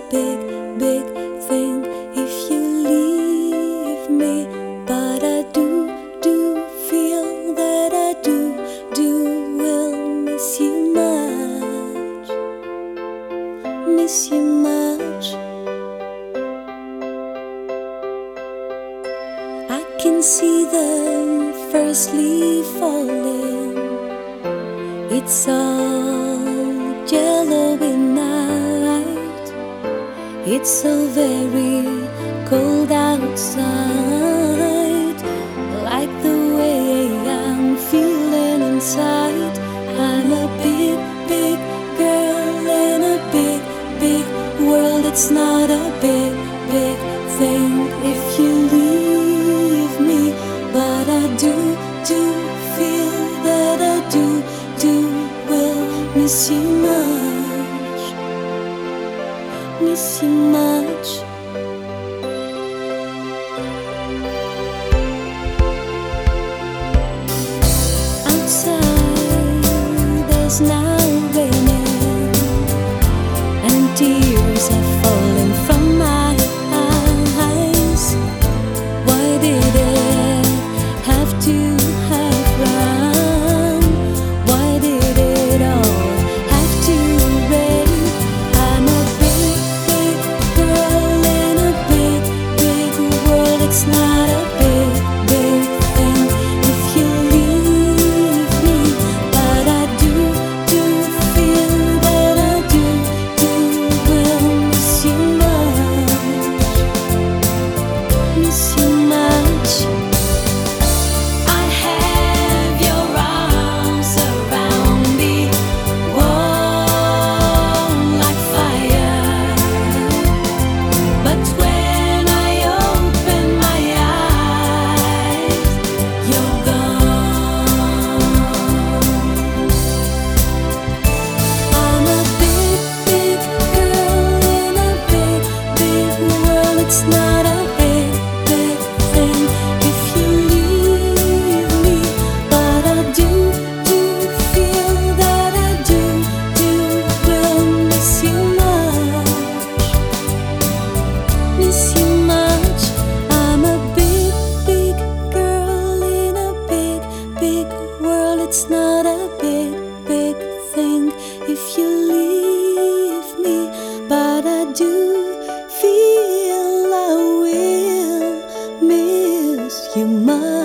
big, big thing if you leave me. But I do feel that I do will miss you much, miss you much. I can see the first leaf falling. It's all yellow in night. It's so very cold outside. Like the way I'm feeling inside. I'm a big, big girl in a big, big world. It's not a big, big thing if you leave me. But I do feel that I do will miss you much, miss you much. Outside there's now raining, and tears are falling from my eyes. Why did it have to have run? Why did it all have to rain? I'm a big, big girl in a big, big world. It's not a big, big thing if you leave me. But I do feel that I do will miss you much, miss you much. I have your arms around me, warm like fire. But when I open my eyes, you're gone. I'm a big, big girl in a big, big world. It's not a big, big thing if you leave me. But I do feel that I do will miss you much, miss you much. I'm a big, big girl in a big, big world. It's not a big, big thing if you leave me. But I do feel I will miss you much.